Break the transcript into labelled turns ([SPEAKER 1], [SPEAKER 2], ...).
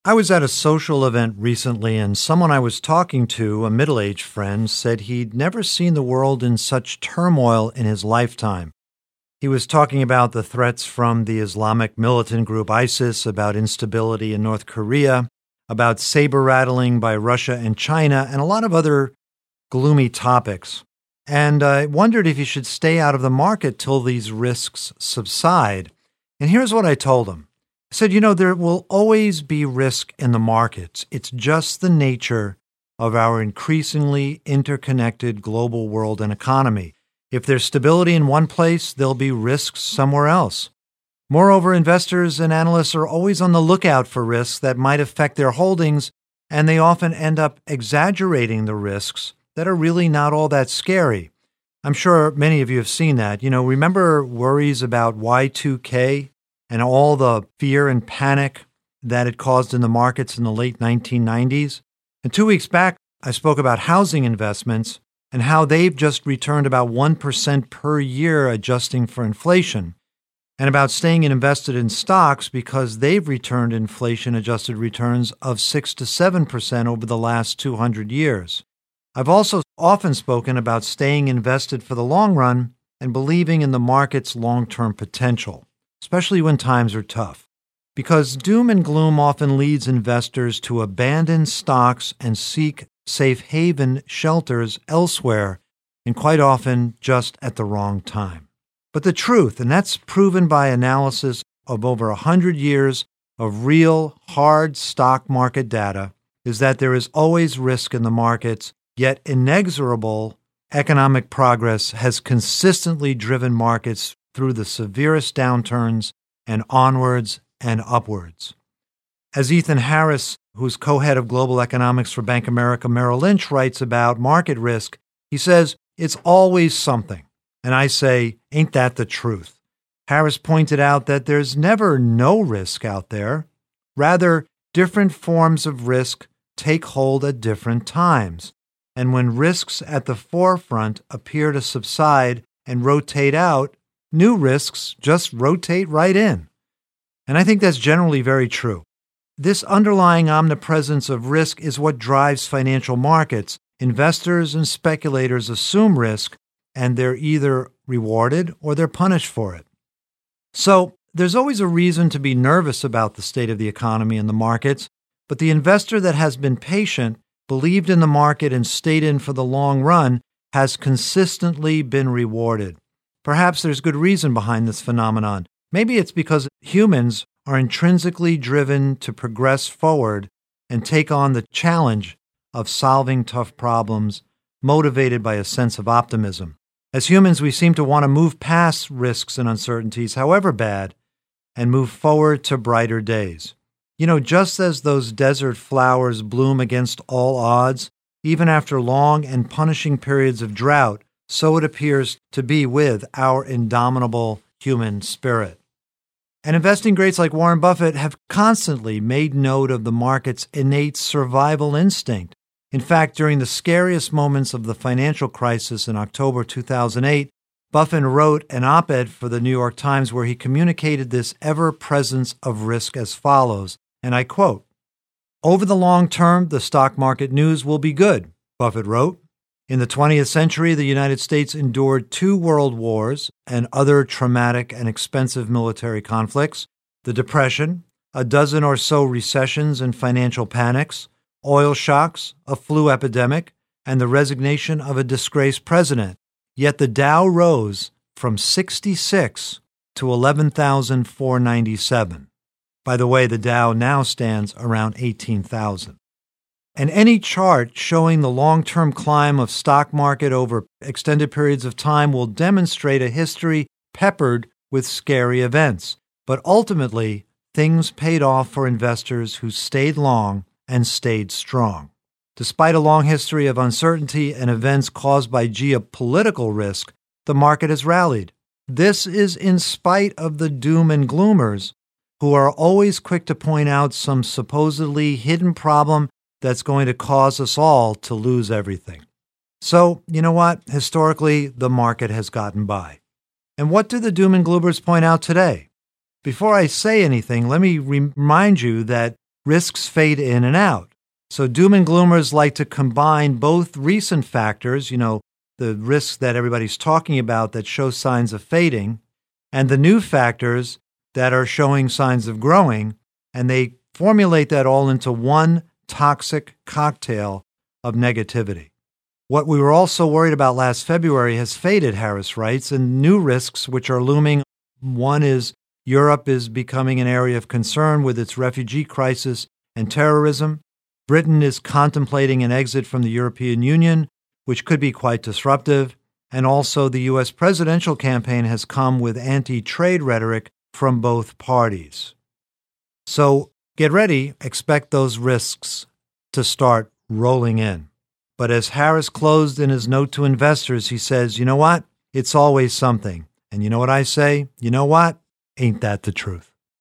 [SPEAKER 1] I was at a social event recently, and someone I was talking to, a middle aged friend, said he'd never seen the world in such turmoil in his lifetime. He was talking about the threats from the Islamic militant group ISIS, about instability in North Korea, about saber rattling by Russia and China, and a lot of other gloomy topics. And I wondered if he should stay out of the market till these risks subside. And here's what I told him. I said, there will always be risk in the markets. It's just the nature of our increasingly interconnected global world and economy. If there's stability in one place, there'll be risks somewhere else. Moreover, investors and analysts are always on the lookout for risks that might affect their holdings, and they often end up exaggerating the risks that are really not all that scary. I'm sure many of you have seen that. Remember worries about Y2K? And all the fear and panic that it caused in the markets in the late 1990s. And 2 weeks back, I spoke about housing investments and how they've just returned about 1% per year adjusting for inflation, and about staying invested in stocks because they've returned inflation-adjusted returns of 6 to 7% over the last 200 years. I've also often spoken about staying invested for the long run and believing in the market's long-term potential, especially when times are tough, because doom and gloom often leads investors to abandon stocks and seek safe haven shelters elsewhere, and quite often just at the wrong time. But the truth, and that's proven by analysis of over 100 years of real, hard stock market data, is that there is always risk in the markets, yet inexorable economic progress has consistently driven markets through the severest downturns and onwards and upwards. As Ethan Harris, who's co-head of global economics for Bank of America Merrill Lynch, writes about market risk, he says, it's always something. And I say, ain't that the truth? Harris pointed out that there's never no risk out there. Rather, different forms of risk take hold at different times. And when risks at the forefront appear to subside and rotate out, new risks just rotate right in. And I think that's generally very true. This underlying omnipresence of risk is what drives financial markets. Investors and speculators assume risk, and they're either rewarded or they're punished for it. So there's always a reason to be nervous about the state of the economy and the markets, but the investor that has been patient, believed in the market, and stayed in for the long run has consistently been rewarded. Perhaps there's good reason behind this phenomenon. Maybe it's because humans are intrinsically driven to progress forward and take on the challenge of solving tough problems, motivated by a sense of optimism. As humans, we seem to want to move past risks and uncertainties, however bad, and move forward to brighter days. Just as those desert flowers bloom against all odds, even after long and punishing periods of drought, so it appears to be with our indomitable human spirit. And investing greats like Warren Buffett have constantly made note of the market's innate survival instinct. In fact, during the scariest moments of the financial crisis in October 2008, Buffett wrote an op-ed for the New York Times where he communicated this ever-presence of risk as follows, and I quote, "Over the long term, the stock market news will be good," Buffett wrote. In the 20th century, the United States endured 2 world wars and other traumatic and expensive military conflicts, the Depression, a dozen or so recessions and financial panics, oil shocks, a flu epidemic, and the resignation of a disgraced president. Yet the Dow rose from 66 to 11,497. By the way, the Dow now stands around 18,000. And any chart showing the long-term climb of stock market over extended periods of time will demonstrate a history peppered with scary events. But ultimately, things paid off for investors who stayed long and stayed strong. Despite a long history of uncertainty and events caused by geopolitical risk, the market has rallied. This is in spite of the doom and gloomers, who are always quick to point out some supposedly hidden problem that's going to cause us all to lose everything. So, you know what? Historically, the market has gotten by. And what do the doom and gloomers point out today? Before I say anything, let me remind you that risks fade in and out. So doom and gloomers like to combine both recent factors, the risks that everybody's talking about that show signs of fading, and the new factors that are showing signs of growing, and they formulate that all into one toxic cocktail of negativity. What we were also worried about last February has faded, Harris writes, and new risks which are looming. One is Europe is becoming an area of concern with its refugee crisis and terrorism. Britain is contemplating an exit from the European Union, which could be quite disruptive. And also the U.S. presidential campaign has come with anti-trade rhetoric from both parties. So get ready, expect those risks to start rolling in. But as Harris closed in his note to investors, he says, you know what? It's always something. And you know what I say? You know what? Ain't that the truth?